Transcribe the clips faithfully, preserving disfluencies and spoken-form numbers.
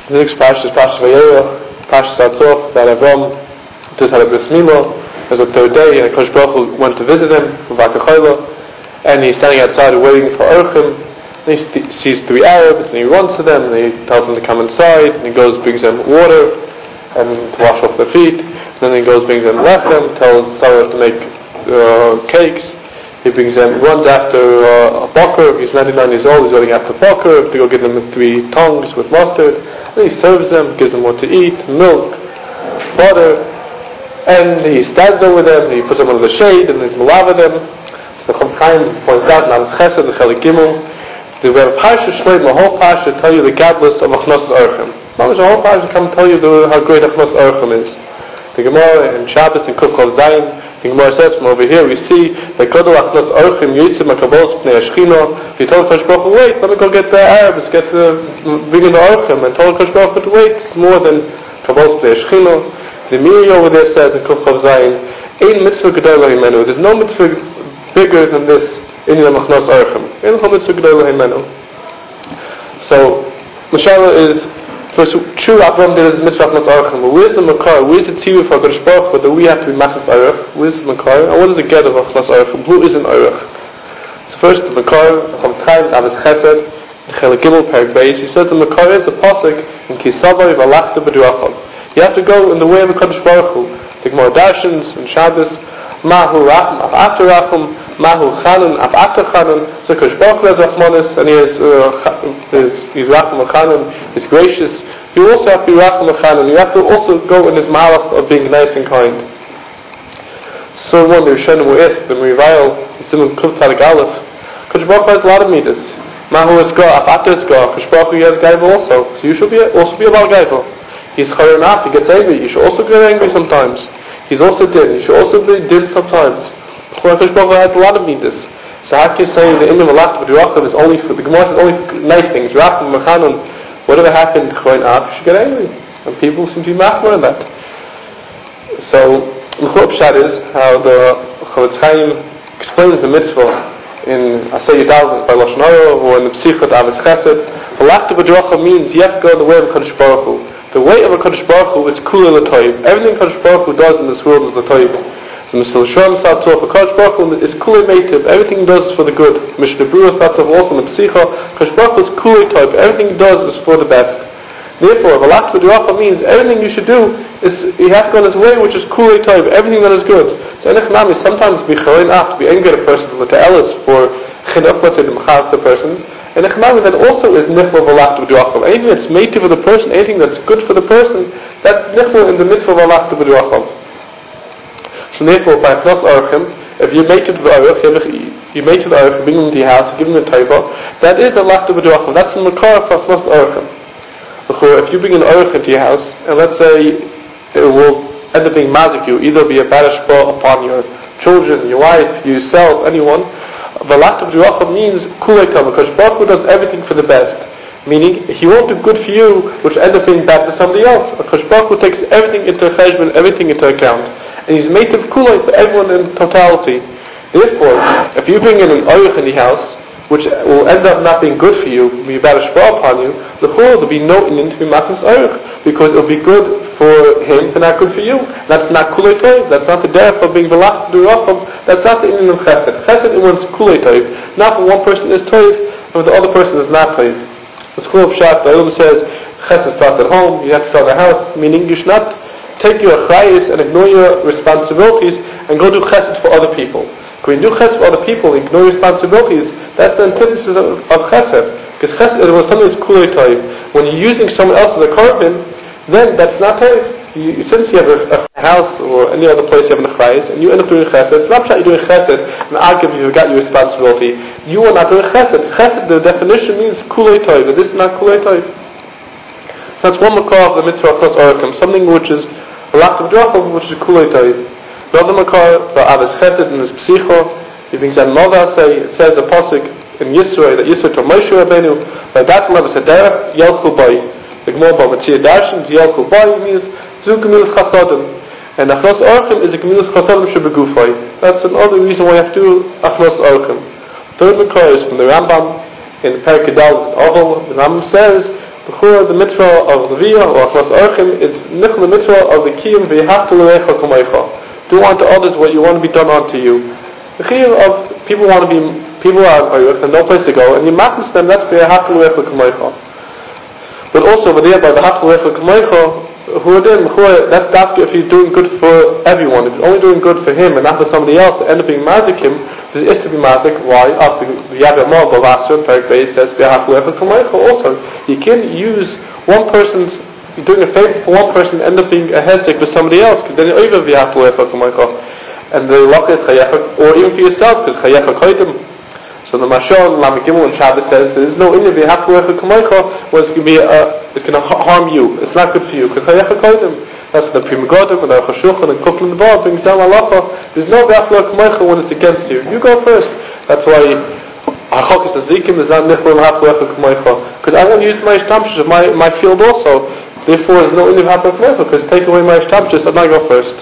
The next parsha is Parsha Vayera. Parsha starts off that Avram just had a bris milah. It was the third day, and Kosh Baruch Hu went to visit him, and he's standing outside waiting for Orchim. And he st- sees three Arabs, and he runs to them, and he tells them to come inside, and he goes, brings them water, and to wash off their feet. And then he goes, brings them lechem, tells Sarah to make uh, cakes. He brings them, runs after uh, a bakar. He's ninety-nine years old, he's running after bakar to go give them three tongues with mustard. And he serves them, gives them what to eat, milk, butter, and he stands over them, he puts them under the shade, and he's malava them. So the Chofetz Chaim points out, Namas Chesed, the Chelik Gimel, we have a parsha shleim, a whole parsha tell you the gadlus of Achnos Orchim. Not a whole parsha come tell you the, how great Achnos Orchim is. The Gemara in Shabbos in Kuf Chav Zayin, the Gemara says from over here we see that Kodol Achnos Orchim Yitzim HaKabolos Pnei Ashchina. He told Kosh Baruch Hu, wait, let me go get the Arabs, get the bring in the Orchim, and told Kosh Baruch Hu to wait more than Kabolos Pnei Ashchina. The Miri over there says in Kuf Chav Zayin, Ein mitzvah gedol lahimenu. There's no mitzvah bigger than this. In the Machnos Orchim. In the mitzvah gedol lahimenu. So, Mashallah is first true Avram did his mitzvah Machnos Orchim. But where's the Makar? Where's the tzivur for Kodesh Baruch Hu that we have to be Machnos Orch? Where's the Makar? And what is the get of Machnos Orchim? Who is an Orch? So first the Makar, the Chofetz Chaim, Namas Chesed, the Chelik Gimel, Perek Beis. He says the Makar is a pasuk in Kisavai V'alachta B'drachav. You have to go in the way of the Kodesh Baruch Hu. The Gemara Darshans and Shabbos, Mahu Racham Af After Racham, Mahu Chanun Af After Chanun. So Kodesh Baruch Hu has Rachmanis, and he is uh, he's Racham Chanun. He's gracious. You also have to be Racham Chanun. You have to also go in his malach of being nice and kind. So one the Rishonim were asked, the Merival, the Simon Kuf Tarik Aleph. Kodesh Baruch Hu has a lot of midas. Mahu Esga Af After Esga. Kodesh Baruch Hu has Gaiva also. So you should be also be about Gaiva. He's chayanaf, he gets angry. You should also get angry sometimes. He's also din. You should also be din sometimes. Kodesh Baruch Hu has a lot of midas. So how can you say the Imam Alach B'Dirachim is only for the Gemara is only for nice things? Racham Mechanun. Whatever happened to chayanaf, you should get angry. And people seem to be machmir in that. So L'chor Pshat is how the Chofetz Chaim explains the mitzvah in Asay Yudal by Lashon Hara or in the Psichot Avis Chesed. Alach B'Dirachim means you have to go in the way of Kodesh Baruch Hu. The way of a Kodesh Baruch Hu is kula l'toiv. Everything Kodesh Baruch Hu does in this world is l'toiv. The Mishnah Shalom starts off, a Kodesh Baruch Hu is kula native. Everything he does is for the good. Mishnah Berurah starts off also in the Psicha. Kodesh Baruch Hu is kula l'toiv. Everything he does is for the best. Therefore, V'alach B'Dirachim means everything you should do is, you have to go in his way which is kula l'toiv. Everything that is good. So Enechnami, sometimes be chalein af, to be angry at a person, to Ellis for chinuch, let's say, to machar the person. And Echnavi that also is nichva v'alachta b'duacham. Anything that's native for the person, anything that's good for the person, that's nichva in the mitzvah v'alachta b'duacham. So therefore, by Achnos Orchim, if you make it to the Orch, you make it to the Orch, bring them to your house, give them the taiva, that is alachta b'duacham. That's the makar for Achnos Orchim. If you bring an Orch into your house, and let's say it will end up being mazik you, either be a bad hashpah upon your children, your wife, yourself, anyone, V'alachta b'dirachim means kulei tov, because Baruch Hu does everything for the best. Meaning, he won't do good for you, which end up being bad for somebody else. Because Baruch Hu takes everything into cheshbon, everything into account. And he's made of kulei for everyone in totality. Therefore, if you bring in an oich in the house, which will end up not being good for you, be bad hashpah upon you, the whole will be no inyan to be machnas oich, because it'll be good for him, but not good for you. That's not kulei tov. That's not the derech of being v'alachta b'dirachim. That's not the inyan of chesed. Chesed it wants kulei tov. Not when one person is tov, and the other person is not tov. The school of Pshat, the Ilum says, chesed starts at home. You have to start at the house. Meaning you should not take your achrayus and ignore your responsibilities and go do chesed for other people. When you do chesed for other people and ignore responsibilities, that's the antithesis of, of chesed. Because chesed is when something is kulei tov. When you're using someone else as a korban, then that's not tov. You, since you have a, a house or any other place you have an achrayus, and you end up doing chesed, it's not that you're doing chesed, and argue if you forgot your responsibility. You are not doing chesed. Chesed, the definition means kulei tov, but this is not kulei tov. So that's one makar of the mitzvah Achnos Orchim, something which is alachta b'dirachim, which is kulei tov. Another makar for Avis Chesed in this Psicha, he brings an Mova say, it says a pasuk in Yisro that Yisro to Moshe Rabbeinu, by that level said derech yelchu bay. The Gemara by Matzia Darshan, yelchu bay means zu gemilas chasadim, and Achnos Orchim is a gemilas chasadim shebegufay. That's another reason why you have to do Achnos Orchim. Third makar is from the Rambam in Perek Yudal Oval. The Rambam says the The mitzvah of Leviyah or Achmas Orchim is nichol the mitzvah of the kiyum v'yihachtu l'recha kamaycha. Do unto others what you want to be done unto you. The kiyum of people want to be people are Orch and no place to go, and you machnas them. That's v'yihachtu l'recha kamaycha. But also over there by the hachtu l'recha kamaycha, who are then that's dafka if you're doing good for everyone. If you're only doing good for him and not for somebody else, end up being mazikim. This is to be mazik. Why? After Yaveh Mal Bavasar in Perek Beis says also you can use one person's you're doing a favor for one and end up being a hezek with somebody else because then you're over and the lach is chayecha, or even for yourself because chayecha koidim. So the Mashal Lamed Gimel and Shabbos says there's no inyan v'yachlecha kamaycha where it's going to be uh, it's going to harm you. It's not good for you because chayecha koidim. That's the Pri Megadim and the Chashulchan and Kufl and the Baal doing Zal Halacha. There's no v'yachlecha kamaycha when it's against you. You go first. That's why Achokis Nazikim is not nichol v'yachlecha kamaycha because I want to use my ishtamshus of my my field also. Therefore, there's no inyan v'yachlecha kamaycha because take away my ishtamshus and I go first.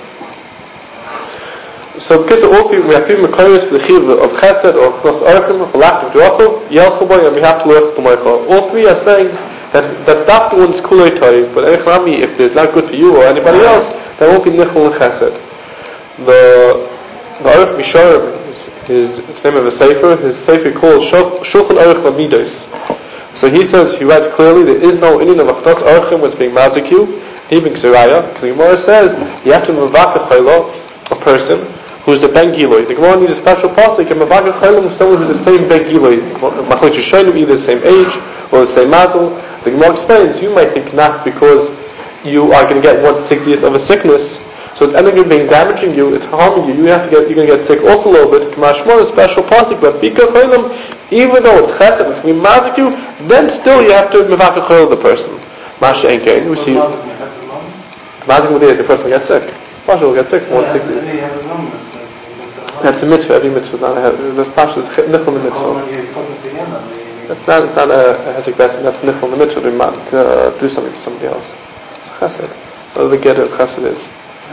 So because of all three, we have three mekayos for the chiv of chesed or chnos orchim, of lack of drachov, yelchaboy, and we have to learn to moicha. All three are saying that that's not the one's kulei toy, but echrami, if there's not good for you or anybody else, there won't be nichol and chesed. The the Aruch Misharim, his, his, his name of a sefer, his sefer called Shulchan Aruch Lamidos. So he says, he writes clearly, there is no inyan of chnos orchim when it's being maziku, even Xeraya, because the Gemara says, you have to mevakah chayla, a person, who's a ben giloi. The Gemara needs a special pasuk and mavagah chaylim with someone who's the same ben giloi. Machlokes Rishonim, either the same age or the same mazel. The Gemara explains you might think not because you are going to get one sixtieth of a sickness, so it's ending up being damaging you, it's harming you. You have to get you're going to get sick also a little bit. Kamashmon, a special pasuk, but bika chaylim, even though it's chesed, it's going to be mazik you, then still you have to mavagah chaylim the person. Masha enkein, we see mazik with the person gets sick. Pasha will get sick. one sixty. That's a mitzvah. Every mitzvah is not a hezek. That's Pasha. It's nichol the mitzvah. That's not. It's not a hezek blessing. That's nichol the mitzvah to, to uh, do something to somebody else. It's chesed. Whatever the get of chesed is.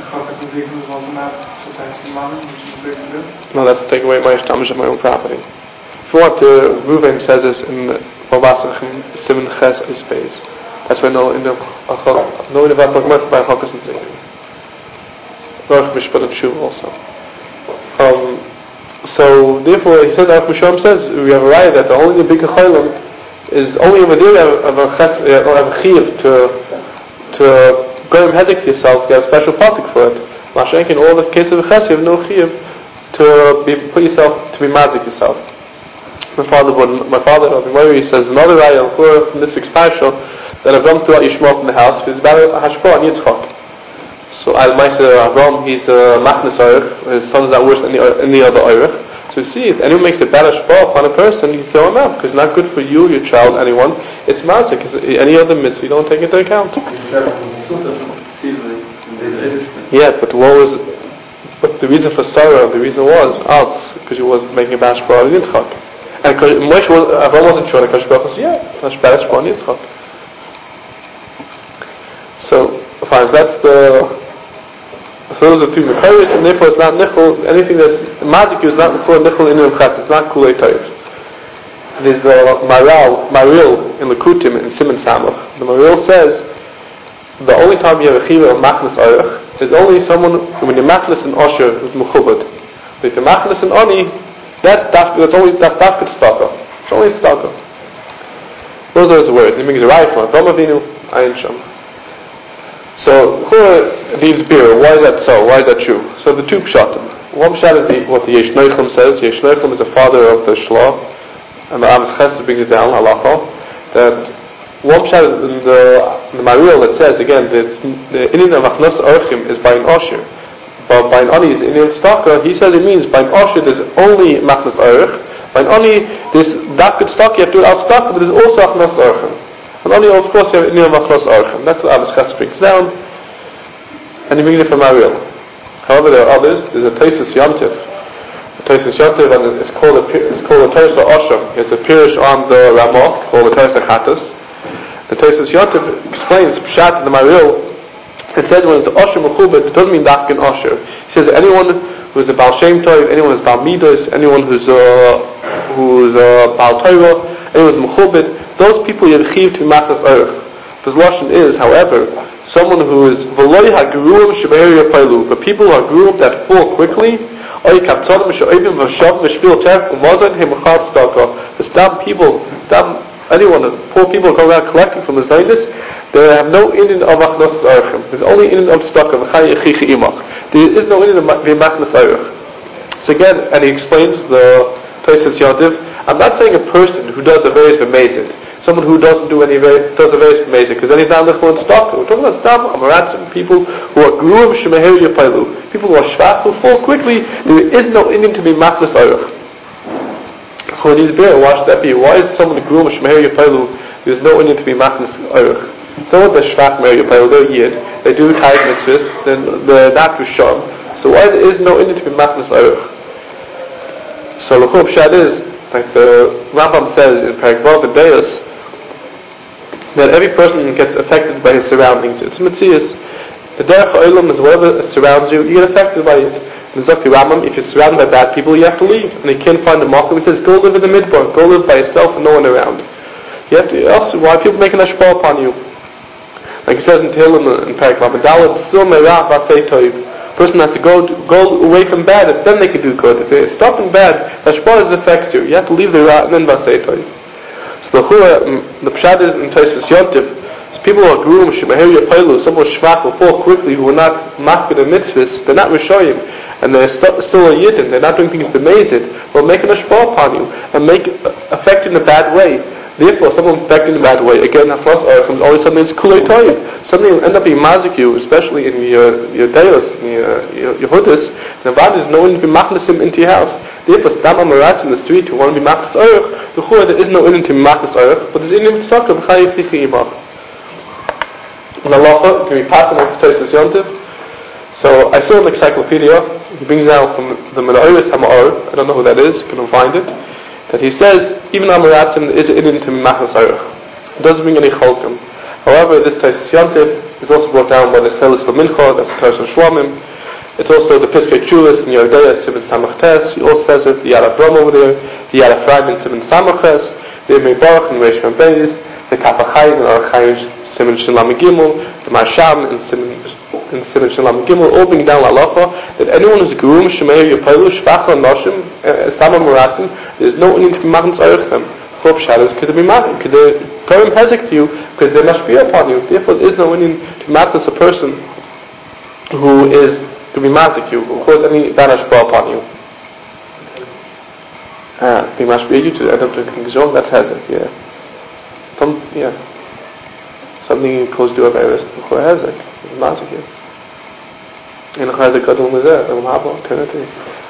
No, that's to take away my shtamish of my own property. If you want to, Ruvain says this in Vavasachim Simon Ches Ispeis. That's why no in the no in the Vavasachim by Chakas and Zikim. Rosh Mishpat and Shuv also. Um, so therefore, he said, Aruch Misham says we have a right that the only the big chaylim is only over there of a ches or of a chiv to to go and hezek yourself. You have a special pasuk for it. Mashenk in all the cases of ches, you have no chiv to be put yourself to be mazik yourself. My father, my father, Rabbi says another raya from this week's parasha that Avram threw out Yishmael from the house because it's about a hashpah on Yitzchak. So Al-Maisa Avram, he's the Machnas Orech, his sons are worse than any, any other Orech. So you see, if anyone makes a bad hashpah upon a person, you throw him out, because it's not good for you, your child, anyone. It's mazik, it's any other mitzvah you don't take into account. Yeah, but what was, but the reason for Sarah, the reason was, else, because he wasn't making a bad hashpah on Yitzchak. And Moshe was, Avram wasn't sure, and Hashpah said, yeah, it's a bad hashpah on Yitzchak. So, fine, so that's the, so those are two mekayos, and therefore it's not nichol, anything that's, mazik is not nichol, nichol in Ches, it's not kulei toiv. There's a Maral, Maril in Lekutim, in Simon Samach. The Maril says, the only time you have a chiva of machnas orech is only someone, when you're machnas and osher, who's mechubad. But if you're machnas and oni, that's daf, that's only, that's dafkut staka. It's only staka. Those are his words. He makes a right from Avram Avinu, Ayin Sham. So, Chura leaves beer. Why is that so? Why is that true? So the two pshatim. One pshat is the, what the Yesh Noichlim says. Yesh Noichlim is the father of the Shlah, and the Amas Chesed brings it down, halacha, that one pshat in the, in the Maril that says, again, that the inyan of Achnos Orchim is by an Osher, but by an Ani is inyan Staka. He says it means by an Osher there's only Machnos Orch, by an Ani there's Dafkut Staka, you have to do it out Staka, but there's also Achnos Orchim. And only, of course, you have Inyan Machlos Orchim. That's what Abbas Chatz brings down. And he brings it from Ariel. However, there are others. There's a Taisus Yantiv. A Taisus Yantiv, and it's called a, it's called a Taisus Osham. It's a Pirish on the Ramah, called the Taisus Chattas. The Taisus Yantiv explains Pshat in the Mariel. It says when it's Osham Mechubet, it doesn't mean Dafkin Osher. He says anyone who's a Baal Shem Tov, anyone who's Baal Midos, anyone who's a, who's a Baal Torah, anyone who's Mechubet, those people you have chiv to be machnas orech. His lashon is, however, someone who is v'loy ha'geruim shebe'er yapaylu, but people who are geruim that fall quickly, oy kaptonim she'oivim v'shav v'shvil tef u'mazan hemachal tzedakah. The stam people, stam anyone, the poor people who go around collecting from the Zionist, they have no inyan of achnos archim. There's only inyan of tzedakah v'chay yechichi imach. There is no inyan of v'machnos arch. So again, and he explains the Tosfos Yontiv. I'm not saying a person who does a various b'mezid, someone who doesn't do any does a various b'mezid, because then he's not lechol and tzedakah. We're talking about stam amaratzim, people who are gruim shemeher yapaylu, people who are shvach who fall quickly. There is no inyan to be machnas arch. For these beer, why should that be? Why is someone gruim shemeher yapaylu? There's no inyan to be machnas arch. Someone that's shvach meher yapaylu, they're yid, they do tithe mitzvahs, then they're not rishon. So why there is no inyan to be machnas arch? So the chub shad is, like the Rambam says in Perek Vav and Deos, that every person gets affected by his surroundings. It's mitzias. The derech ha'olam is whatever surrounds you, you get affected by it. In the Zokti Rambam, if you're surrounded by bad people, you have to leave. And you can't find a makom. He says, go live in the midbar, go live by yourself and no one around. You have to, else, why are people making a shpah upon you? Like it says in Tehillim in Perek Vav, Dalet sil merah v'asei toiv. Person has to go go away from bad, and then they can do good. If they're stopping bad, the shpah affects you. You have to leave the ra and then v'asei toiv. So the chura, the pshat is in Tosfos Yontiv. People who are gruim shemeher yapaylu, someone shvach will fall quickly, who are not makbid in mitzvahs, they're not rishoyim, and they're st- still a yidden, they're not doing things b'mezid, will make an ashpah upon you and make affect in a bad way. Therefore, someone affected in a bad way, again, achnos archim is always something that's kulei toiv. Something will end up being mazik you, especially in your your deos, in your your, your hudas. The vad is no one to be machnasim into your house. Therefore, stam amaras in the street who want to be machnas arch, the chura there is no inyan to be machnas arch, but there's inyan to talk about b'chay yichichi imach. In halacha, can we pass on to Tosfos Yontiv? So I saw an encyclopedia. He brings out from the Menorahs Hama'or. I don't know who that is. Couldn't find it. That he says even amaratzim is an inyan to machnas arch. It doesn't bring any cholkim. However, this Tosfos Yontiv is also brought down by the Selis L'Mincha. That's the Toshon Shlamim. It's also the Piskei Tshulas in Yodea Siman Samach Tes. He also says it. The Yad Avram over there. The Yad Ephraim in Siman Samach Tes. The Yemei Baruch in Reish Mem Beis. The Kaf HaChaim in Archaim Siman Shalom Gimel, the Masham in Siman in Siman Shalom Gimel, all bring down halacha that anyone who's gruim shemeher yapaylu shvach nashim samam maratzim, there's no need to be machnas archim. Chop shadows could be machnas, could they go hezek to you because they must be upon you. Therefore, there is no need to machnas a person who is to be mazik you, who cause any banish upon you. Ah, they must be you to end up doing things wrong. That's hezek, yeah. From, yeah, something close to a virus, the Chazak, the Mazik. And the Chazak got on with that, the Mahaba, Trinity.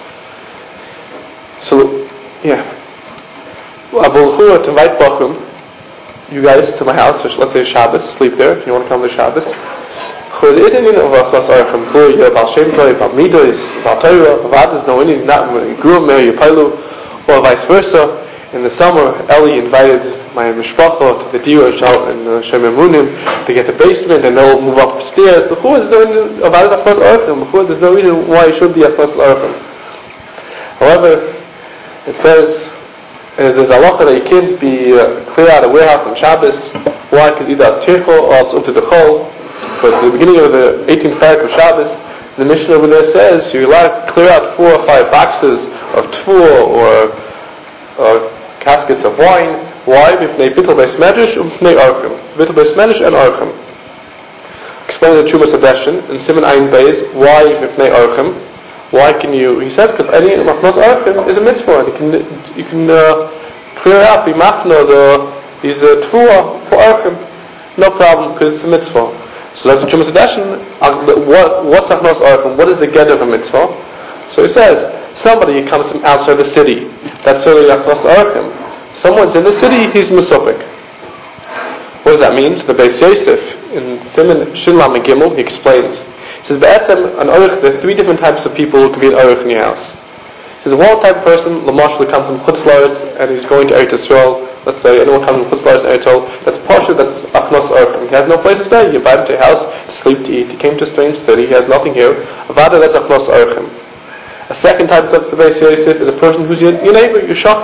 So, yeah. Abu Chura to invite Bachum, you guys, to my house, or let's say Shabbos, sleep there, if you want to come to Shabbos. Chura isn't in of Achlas Archim, Chura, Baal Shem Tov, Baal Midos, Baal Torah, Avad is no Indian, not Gruam, Mary Yapailu, or vice versa. In the summer, Eli invited my mishpacha to the Dira and Shem Emunim to get the basement, and they'll move upstairs. The Chur is no reason about it Achlas Archim. The Chur, there's no reason why it should be Achlas Archim. However, it says uh, there's a halacha that you can't be uh, clear out a warehouse on Shabbos. Why? Because either it's tircho or it's unto the chol. But at the beginning of the eighteenth parak of Shabbos, the Mishnah over there says you're allowed to clear out four or five boxes of tfur or or caskets of wine. Why? V'pnei bittul beis medrash u'pnei archim. Bittul beis medrash and archim. Explain the Chumas Hadeshin in Siman Ayin Beis. Why v'pnei archim? Why can you? He says because any machnos archim is a mitzvah, and you can you can uh, clear out the machna the these uh, tfuah for archim, no problem because it's a mitzvah. So that's the Chumas Hadeshin. What what's machnos archim? What is the get of a mitzvah? So he says somebody comes from outside the city. That's certainly machnos archim. Someone's in the city, he's Mesopik. What does that mean? So the Beis Yosef, in Siman Shinlam and Gimel, he explains. He says, B'etzem, an Orich, there are three different types of people who can be an Orich in your house. He says, one type of person, Lamashal, comes from Chutz La'aretz, and he's going to Eretz Yisrael. Let's say anyone comes from Chutz La'aretz and Eretz Yisrael, that's Pasha, that's Achnos Orich. He has no place to stay. You invite him to your house, to sleep, to eat. He came to a strange city, he has nothing here. Avada, that's Achnos Orich. A second type of the Beis Yosef is a person who's your, your neighbor, your shachin.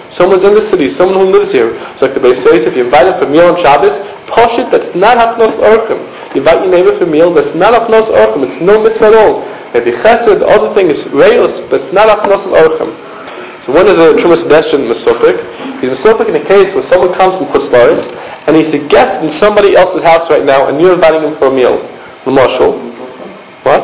someone's in the city, someone who lives here. So like the Beis says, if you invite him for a meal on Shabbos, Pashit, that's not Hachnos Orchim. You invite your neighbor for a meal, that's not Hachnos Orchim. It's no mitzvah at all. Maybe Chesed, the other thing is Reus, but it's not Hachnos Orchim. So when is the Trumas Deshin Mesopik? He's Mesopik in a case where someone comes from Chutz La'aretz and he's a guest in somebody else's house right now, and you're inviting him for a meal. L'mashal. What?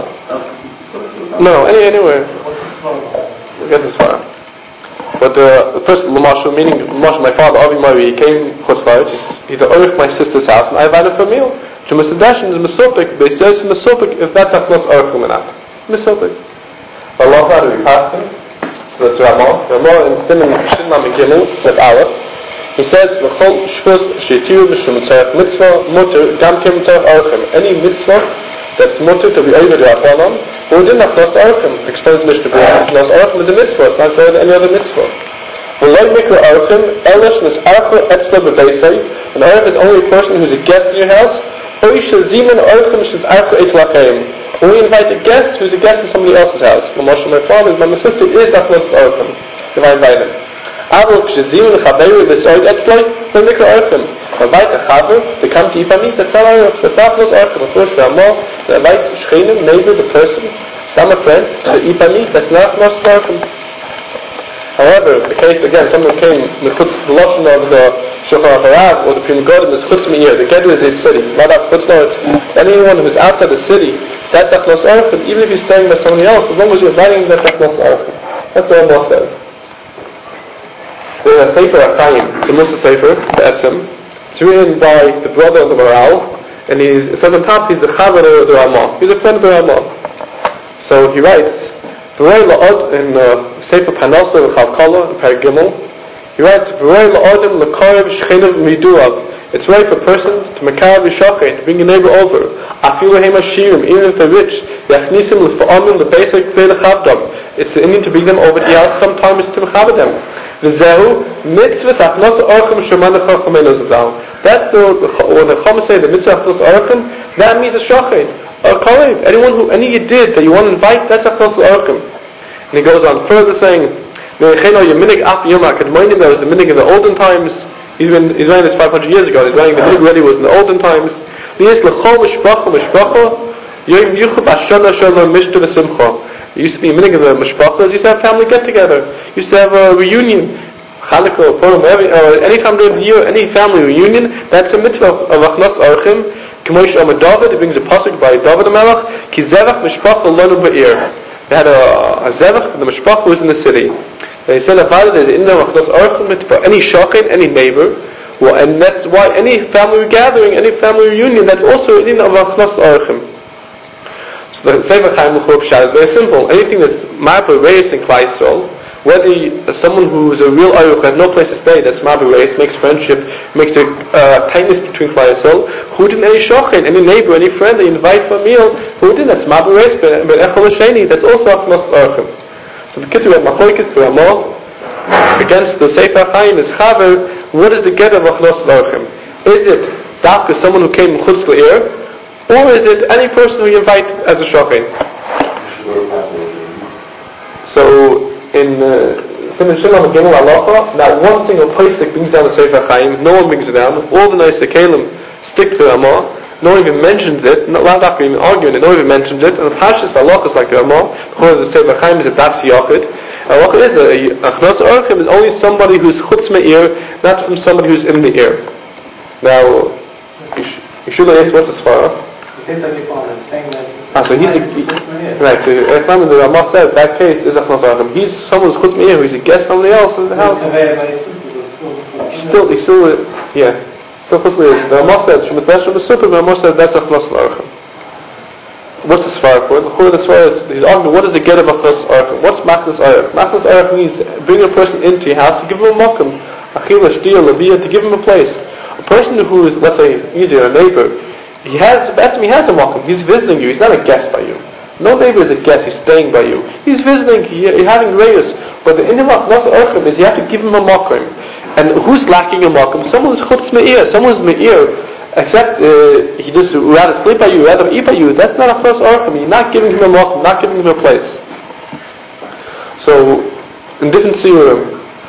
No, any, anywhere. We'll get this far. But uh, the person, L'mashal, meaning, L'mashal, my father, Avi Mari, he came Chutz La'aretz, he's, he's at my sister's house, and I invited him for a meal. Trumas Deshin is Mesopik. They say it's Mesopik if that's Hachnos Orchim or not. Mesopik. Allah, how do we pass him? So that's Ramah. Ramah in Siman Shinna Megillah said Aleph. He says, "V'chol shvus sheitiru b'shum tzarech mitzvah muter gam kim tzarech orchim." Any mitzvah that's muter to be over the Rabbanon, or didn't have Chnos Orchim. Explains Mishnah Berurah. Chnos Orchim is a mitzvah. It's not better than any other mitzvah. V'loy mikra orchim elish nis archa etzla b'beisay. An orchim is only a person who's a guest in your house. Oisha ziman orchim shins archa etzlachem. Or we invite a guest who's a guest in somebody else's house. My father, my sister is Achnos Orchim. If I invite him. Avol k'shezim l'chaveru b'soid etzloi, no mikra Orchim. Invite a chaver to come to eat by me, that's not Orchim. That's not Achnos Orchim. Of course, Ramah, to invite shchenim, neighbors, a person, stam a friend, to eat by me, that's not Achnos Orchim. However, the case again, someone came mechutz the lashon of the Shulchan Harav or the Pri Megadim is chutz me'ir. The Gedder is a city. Not out chutz La'aretz. Anyone who's outside the city, that's Achnos Orchim. Even if he's staying by somebody else, as long as you're inviting him, that's Achnos Orchim. That's what Allah says. There's a Sefer Achayim. It's a Musa Sefer, the Etzim. It's written by the brother of the Maral, and he's, it says on top he's the Chaver of the Ramah. He's a friend of the Ramah. So he writes, in uh, Sefer Panosa V'Chalkala, in Perek Gimel, he writes, it's right for a person to mekar v'shachet, to bring a neighbor over. Afilu hema shirim, even if they're rich, yachnisim l'fa'amim l'beisek v'ei l'chavdam. It's the Indian to bring them over to your house, sometimes to mechaved them. V'zehu mitzvah achnos orchim shemana chachamenu zazal. That's the, when the Chacham say the mitzvah achnos orchim, that means a shachet. Or kolev, anyone who, any you did that you want to invite, that's achnos orchim. And he goes on further saying, there was a minig in the olden times. He's been he's writing this five hundred years ago. He's writing the minig already was in the olden times. There used to be a minig in the mishpachas. Used to have family get together. Used to have a reunion, Chanukah, Purim, every uh, any time during the year, any family reunion. That's a mitzvah of Achnos Orchim. K'moish Amar David. It brings a pasuk by David HaMelech. Ki zevach mishpacha lonu ba'ir. They had a, a zevach, the mishpach was in the city. They said about it, there's in there Achnos Orchim for any shachet, any neighbor. Well, and that's why any family gathering, any family reunion, that's also in of Achnos Orchim. So the Sefer Chaim L'chor Pshat is very simple. Anything that's Ma'aber Reis in Klal Yisrael, whether you, uh, someone who is a real Aruch has no place to stay, that's Ma'aber Reis, makes friendship, makes a uh, tightness between Klal Yisrael. Who didn't any shachet, any neighbor, any friend that you invite for a meal? Who didn't? That's Ma'aber Reis, but Echol Hasheni, that's also Achnos Orchim. So the Kitzur we have Machlokes to Ramah against the Sefer Chaim is Chaver. What is the get of Achnos Orchim? Is it dafka someone who came from Chutz La'ir, or is it any person who you invite as a shachet? So in Siman Shinna Megillah Halacha, not one single place that brings down the Sefer Chaim, no one brings it down. All the nice Kalim stick to the Ramah. No one even mentions it. Not not even arguing it. No one even mentions it. And the Pashas Halacha is like the Ramah. According to the Sefer Chaim, is a das yachid. Halacha is a Achnos Orchim is only somebody who's chutz me'ir, not from somebody who's in the ear. Now, you should ask what's the svara. Ah, so he's a, he, right. So if I'm in the Ramah says that case is Achnos Orchim. He's someone who's chutz me'ir, who's a guest somebody else in the house. He's still, he's still, yeah. So firstly, the Ramah said, Shemitzash Shemitzuppah, the Ramah said, that's Achnos Orchim. What's the svara for it? The svara is, he's arguing, what is the get of Achnos Orchim? What's Machnas Orchim? Machnas Orchim means bring a person into your house to give him a makom, achila, shtiya, labiyah, to give him a place. A person who is, let's say, easier, a neighbor, he has, that's he has a makom, he's visiting you, he's not a guest by you. No neighbor is a guest, he's staying by you. He's visiting, he, he's having reyus. But the inner Achnos Orchim is you have to give him a makom. And who's lacking a makom? Someone who's chutz me'ir, someone who's me'ir, except uh, he just rather sleep by you, rather eat by you. That's not Achnos Orchim. You're not giving him a makom, not giving him a place. So, in different siurim,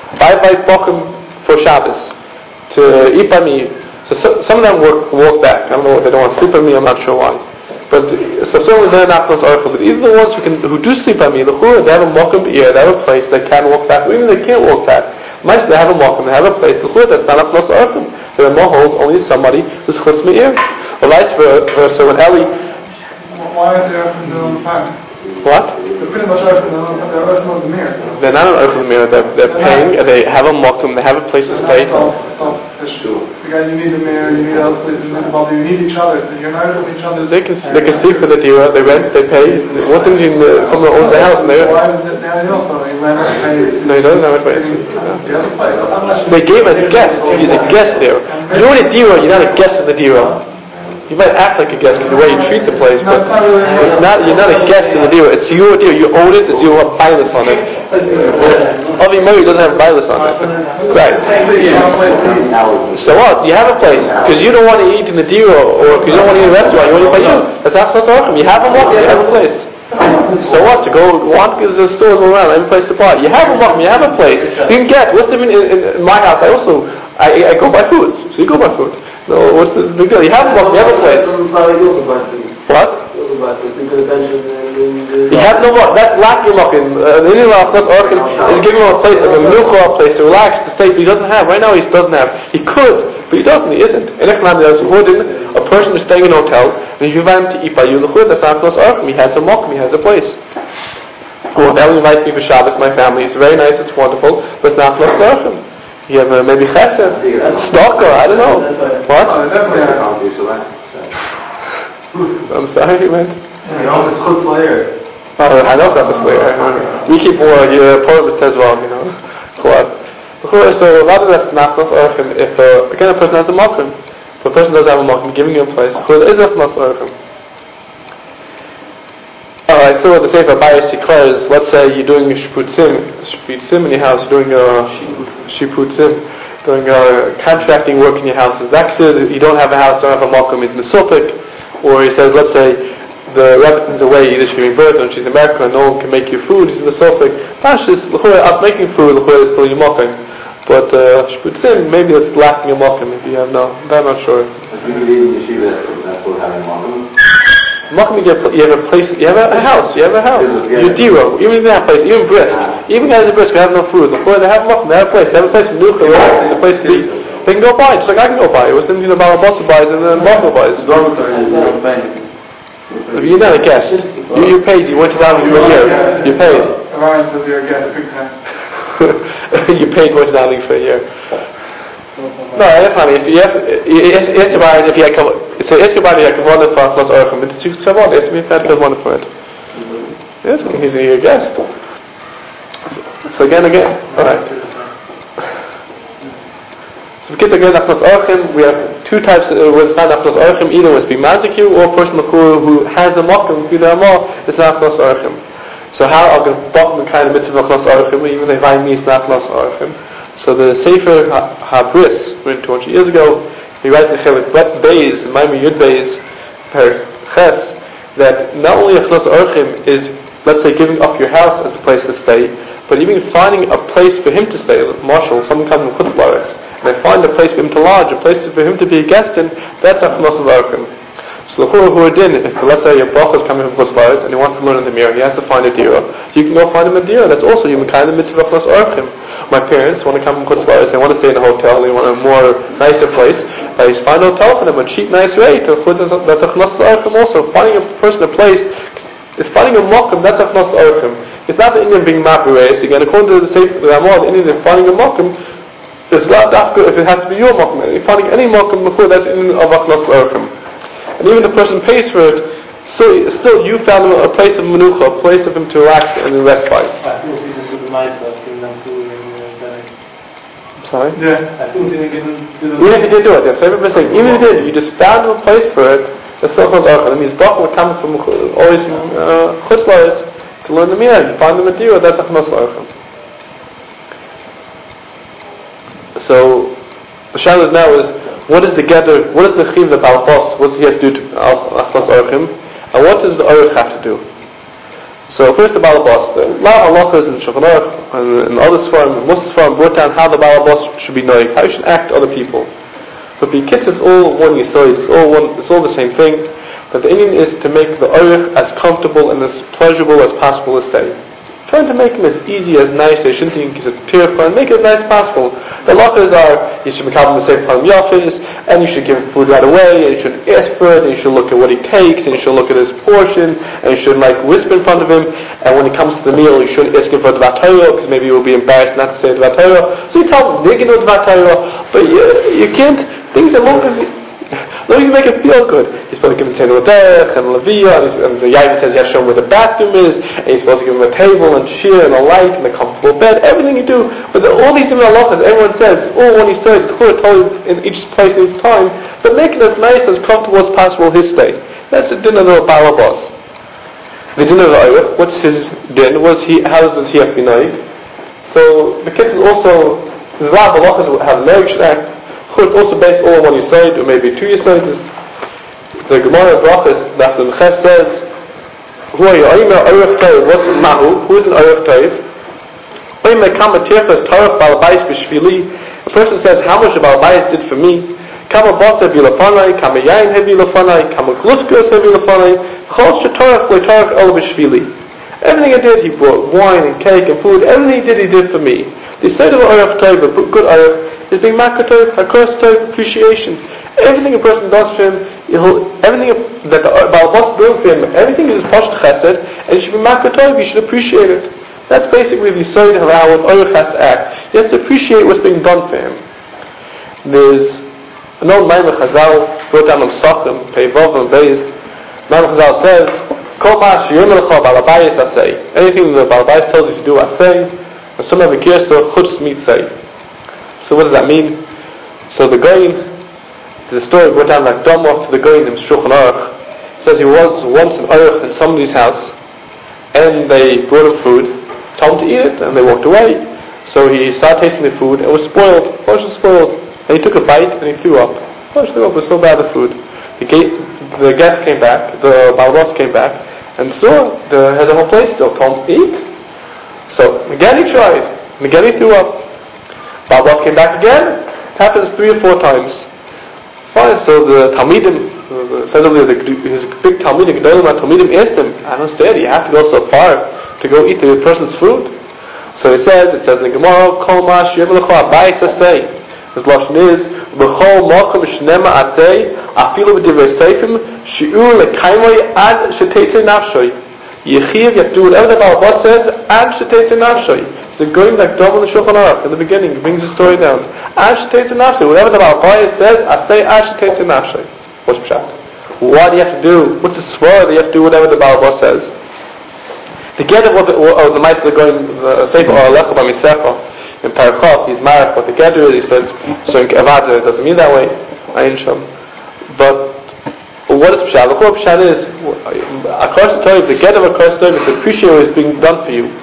I invite Bochum for Shabbos to eat by me. So, so some of them work, walk back. I don't know, they don't want to sleep by me, I'm not sure why. But so certainly they're not close orchim. But even the ones who can who do sleep by me, the chura, they have a mokum ear, they have a place they can walk back. Or even they can't walk back. Most they have a mokum, they have a place. The chura that's not a close orchim. The Rama holds only somebody who's chutz me'ir. Or vice versa. When Eli, why are they open the fire? what? They're pretty much open the they're open on the mirror. They're not an open mirror. They're, they're paying. They have a mokum. They have a place to stay. Again, you need a mirror, you need other places, you need a body, you need each other. You're not with each other. They can they can sleep in the dira. They rent. They pay. One thing in uh, someone owns a house and they. Why is it now? Also, he rent and pays. No, he doesn't have a place. Yeah. They gave a guest. He's a guest there. You're in a dira. You're not a guest in the dira. You might act like a guest because the way you treat the place, but it's not. You're not a guest in the dira. It's your dira. You own it. It's your bias on it. Avi Mori doesn't have bias on it. Right. So what? You have a place because you don't want to eat in the dira or because you don't want to eat in a restaurant. You want to eat by you. That's not close to You have a market. You have a place. So what? To go walk because there's stores all around. Every place to buy. You have a market. You have a place. You can get. What's the in, in, in my house? I also I, I go buy food. So you go buy food. No, what's the big deal? You have a market. You have a place. What? You have no more. That's lacking mokim. The Indian law, that's orchid, is giving him a place, like a menucha, a place to relax, to stay. But he doesn't have. Right now, he doesn't have. He could, but he doesn't. He isn't. In a person is staying in a hotel, and if you invite him to eat by you, that's not close orchid. He has a mokim. He has a place. Well, now he invites me for Shabbos. My family. It's very nice. It's wonderful, but it's not close orchid. You have uh, maybe chesed, stalker. I don't know. What? I'm sorry, man. Yeah, it's chutz layer. Oh, I know it's not a slayer. We keep more your poem as well, you know. So a lot of that's not close orchim. If uh, again a person has a mokum, if a person doesn't have a mokum, giving you a place, is a close orchim. Alright, so what the Sefer Abayis declares, let's say you're doing a shiputzim, shiputzim in your house, you're doing a shiputzim, doing a contracting work in your house. Zaksid, you don't have a house, don't have a mokum, it's misopik. Or he says, let's say the Rebbetzin's away, either she's giving birth or she's in America and no one can make you food, he's misopik. Pashas, us making food, is still your mokum. But uh, shiputzim, maybe it's lacking a mokum if you have no, I'm not sure. Mokum, you have a place, you have a house, you have a house. You're diro, even in that place, even brisk. Even guys are brisk, they have no food. Before they have mokum, they have a place, they have a place for nucha, it's a place to be. They can go buy, just like I can go buy. It was then, you know, Balabasa buys and then Mokum buys. If you're not a guest, you, you paid, you went to Davening for a year, you paid. Ryan says you're a guest, big time. You paid, went to Davening for a year. No, that's not. If you have, it's about if you have, so it's about you have one for plus orchim, but it's just come on. It's me if I one for it. Yes, he's a guest. So again, again, all right. So because again, plus orchim, we have two types. Uh, when it's not plus orchim, either when it's be maziku or a person who has a mokum, you know more, it's not plus orchim. So how are going to bottom the kind of mitzvah plus orchim, even if I mean it's not plus orchim? So the Sefer HaBris, written two hundred years ago, he writes in Chelik Bet Beis, Maimon Yud Beis, Per Ches, that not only a chnos orchim is, let's say, giving up your house as a place to stay, but even finding a place for him to stay. Marshall, someone comes from Chutz La'aretz, and they find a place for him to lodge, a place for him to be a guest in. That's a chnos orchim. So the who are din, if let's say your brach is coming from Chutz La'aretz and he wants to learn in the mirror, he has to find a dira. You can go find him a dira. That's also you kind of mitzvah chnos orchim. My parents want to come from Chutz La'aretz, they want to stay in a hotel, they want a more nicer place. I just find a hotel for them, a cheap, nice rate. That's a chnos orchim also. Finding a person a place, is finding a mokum, that's a chnos orchim. It's not the Indian being mafireis. Again, according to the Sefer Ramah, the Indian finding a mokum, it's not dafka if it has to be your mokum. If finding any mokum before, that's in of a chnos orchim. And even the person pays for it, so still you found him a place of menucha, a place of him to relax and rest by. I'm sorry? Yeah. Even if you didn't do it, that's everybody saying, even if you did, you just found him a place for it, that's still chnos orchim. That means Bach would come from always from Chutz La'aretz to learn the mirror. You find him a dira, that's a chnos orchim. So the challenge now is, what is the gather? What is the chiv that Balchos? What does he have to do to chnos orchim? And what does the orich have to do? So first the Balabas. A lot of halachas in Shulchan Aruch and in other Sfarim, most Sfarim brought down how the Balabas should be knowing, how you should act to other people. But the kids, it's all one yesod, it's all one, it's all the same thing. But the Indian is to make the Aruch as comfortable and as pleasurable as possible to stay. Trying to make him as easy, as nice, they shouldn't think he's a tearful, and make it as nice as possible. The halachas are, you should be the same palm yafis, and you should give him food right away, and you should ask for it, and you should look at what he takes, and you should look at his portion, and you shouldn't like whisper in front of him, and when he comes to the meal, you shouldn't ask him for the vatayro, because maybe he will be embarrassed not to say the vatayro. So you tell him, they can know the vatayro, but you, you can't, things as long as you, as long as you make it feel good. You're supposed to give him Tzedel Derech and Leviyah, and the Yaivit says you have to show him where the bathroom is, and you're supposed to give him a table and chair and a light and a comfortable bed, everything you do. But the, all these different halachas, everyone says, all one he said, it's clear, totally in each place and each time, but make it as nice, as comfortable as possible his stay. That's the din of the Balabas. The din of the Aruch, what's his din? What's he, how does he have to be knowing? So the kids is also, there's a lot of halachas how the marriage should act. Also based all on one yesod, or maybe two yesods. The Gemara Brachas, after the Ches says, "Who are you? Oimer Aruch Toiv. What Mahu? Who is an Aruch Toiv? Oimer Kama Tirchas Torach Balabais B'Shvili." A person says, "How much the Balabais did for me? Kama Basa Bilafanai, Kama Yain Hevi Lafanai, Kama Gluskus Hevi Lafanai. Chol Shetorach LeTorach El B'Shvili." Everything he did, he brought wine and cake and food. Everything he did, he did for me. The side of Aruch Toiv, a good Aruch, is being makatov, hakos appreciation. Everything a person does for him, he'll, everything that the Balabas is doing for him, everything is pasht chesed, and it should be makatov, you should appreciate it. That's basically the side of how an Aruch has to act. He has to appreciate what's being done for him. There's an old Maimon Chazal, brought down on Sachim, Peivav and Beis. Maimon Chazal says, Kol ma shiyom lecha balabayis asay. Anything the Balabais tells you to do, asay, and some of the kirsa, chutz mitzay. So what does that mean? So the Goyin, there's a story brought down like Domo to the Goyin in Shulchan Aruch. It says he was once an Aruch in somebody's house, and they brought him food, told him to eat it, and they walked away. So he started tasting the food, and it was spoiled. It was spoiled. And he took a bite, and he threw up. It was so bad, the food. He gave, the guest came back, the Balabas came back, and saw the, had the whole place still, told him to eat. So again he tried, and again he threw up. Balabas came back again. It happens three or four times. Fine. So the Talmidim, suddenly the, his big Talmidim, Talmidim asked him, "I don't understand. You have to go so far to go eat the person's food." So he says, it says in the Gemara, "Kol ma sheyem lecha abayis asay." His lashon is, "B'chol makom shnema asay, afilu b'divrei seifim, shi'ur lekaymoi ad sheteitze nafshoy." Yechiv, you have to do whatever the Balabas says, ad sheteitze nafshoy. So going like double the Shulchan Aruch in the beginning, he brings the story down. Ad sheteitze nafshoy. Whatever the Balabas says, asay ad sheteitze nafshoy. What's pshat? Why do you have to do? What's the svara that you have to do whatever the Balabas says? The get of the or the mice that are going the sefer or alecha b'misecha in Parachav, he's married, but the gather is, he says, so in Avada it doesn't mean that way, Ayin Sham. But what is Pshat? The whole Pshat is, a Kos Tov, the get of a Kos Tov, it's appreciate what is being done for you.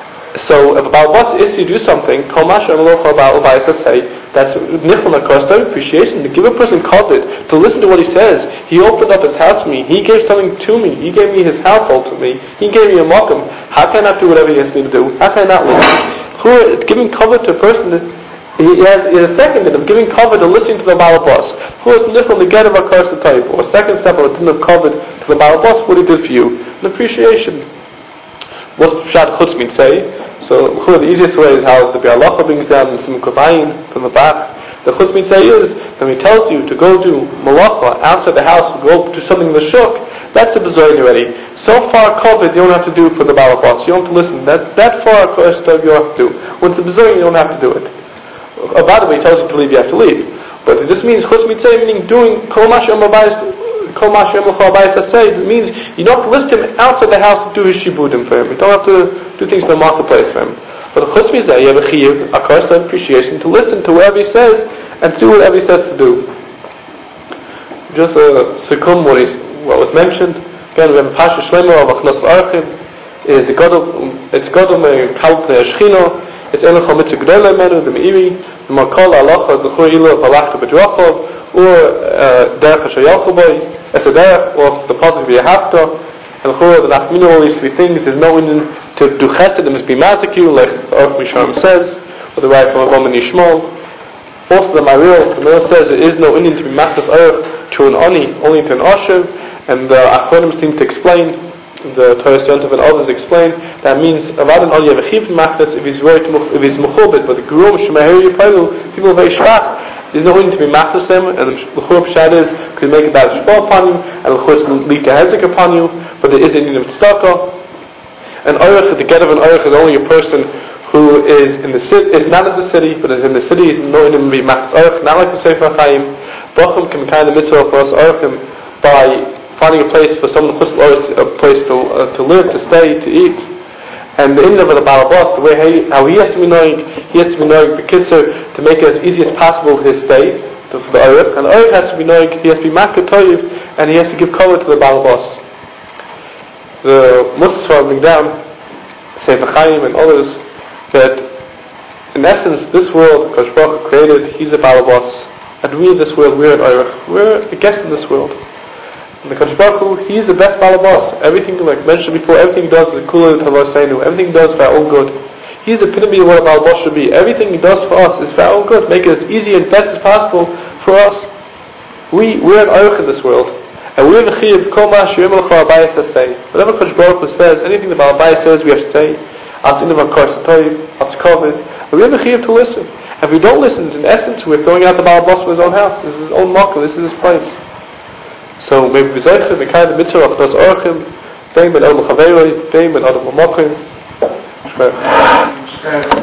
So if a Balabas is to do something, Kol Ma Shem Lo Chol Ba'al Ba'is say, that's Nichol HaKos Tov, appreciation, to give a person kavod, to listen to what he says. He opened up his house for me, he gave something to me, he gave me his household to me, he gave me a makom. How can I not do whatever he asks me to do? How can I not listen? Who, giving kavod to a person that he has, he has a second of giving kavod to listening to the Balabas. Who is Nichol the get of a Kos Tov, or a second step of a din of kavod to the Balabas, what he did for you, an appreciation. What's Pshat Chutz mean say? So the easiest way is how the Bi'alacha brings down in some Kavayin from the back. The Chutz mean say is when he tells you to go do malacha outside the house, go do something in the shuk. That's a bezoin already. So far kavod you don't have to do for the Balabas. You don't have to listen. That that far Kos Tov you don't have to do. When it's a bezoin you don't have to do it. By the way, he tells you to leave, you have to leave. But it just means Chutz mean say meaning doing kol ma she'em abayis. It means you don't have to list him outside the house to do his shibudim for him. You don't have to do things in the marketplace for him. But chutz mizeh, you have a chiyuv, a Kos Tov appreciation to listen to whatever he says and to do whatever he says to do. Just a sekum what, is, what was mentioned. Again, we have a Pasha Shlomo of Achnos Archim. It's Godom Kalpne Eshchino. It's Enoch Mitzvah Gdolei Menu, the Meiri, the Makal Alacha, the Churilo of Alachta B'Drachov, or Derech HaShayalchuboy. As a derech of the pasuk v'yahavta, And the Nachmina, all these three things, there's no Indian to do chesed, it must be mazaku, like Aruch Misharim says, or the right from Avam and Yishmael. Also the Maril, the Maril says there is no Indian to be machnas Aruch to an Ani, only to an Asher, and the Achronim seem to explain, the Torah Yontav and others explain, that means Avad and Ani have a chiv machnas if he's if he's mechubed, but the Gerum, Shemahir Yipailu, people are very shvach. There's no need to be machnas them, and the L'chur Pshat is could make a bad shpah upon you, and L'chur will lead to hezek upon you, but there is a need of tzedakah. And Aruch, the get of an Aruch is only a person who is in the city, is not in the city, but is in the city. Is no need to be machnas Aruch, not like the Sefer HaChaim. Bochum can kind of mitzvah for us Aruchim by finding a place for someone chutz l'oretz, a place to uh, to live, to stay, to eat. And the end of the balabas, the way he, how he has to be knowing, he has to be knowing the kitzur to make it as easy as possible his stay to, for the Aruch, and the Aruch has to be knowing, he has to be makar toyiv, and he has to give color to the balabas. The Muslims bring down, Sefer Chaim and others, that in essence this world Kosh Baruch Hu created, he's a balabas, and we in this world, we're an Aruch, we're a guest in this world. And the Kosh Baruch Hu, he is the best balabas. Everything, like mentioned before, everything he does is kula tavoseinu. Everything he does for our own good. He is the epitome of what a balabas should be. Everything he does for us is for our own good. Make it as easy and best as possible for us. We we're an Aruch in this world, and we have a chiv kol ma shirim l'chol abayis say. Whatever Kosh Baruch Hu says, anything the Balabais says, we have to say. As in the Makar Satoyim, as COVID, and we have a chiv to listen. And if we don't listen, in essence, we're throwing out the balabas from his own house. This is his own makkah. This is his place. So maybe we say the kind of mitzvah of those orchim, bein ben el mechaveroi, bein ben adam mamakrim.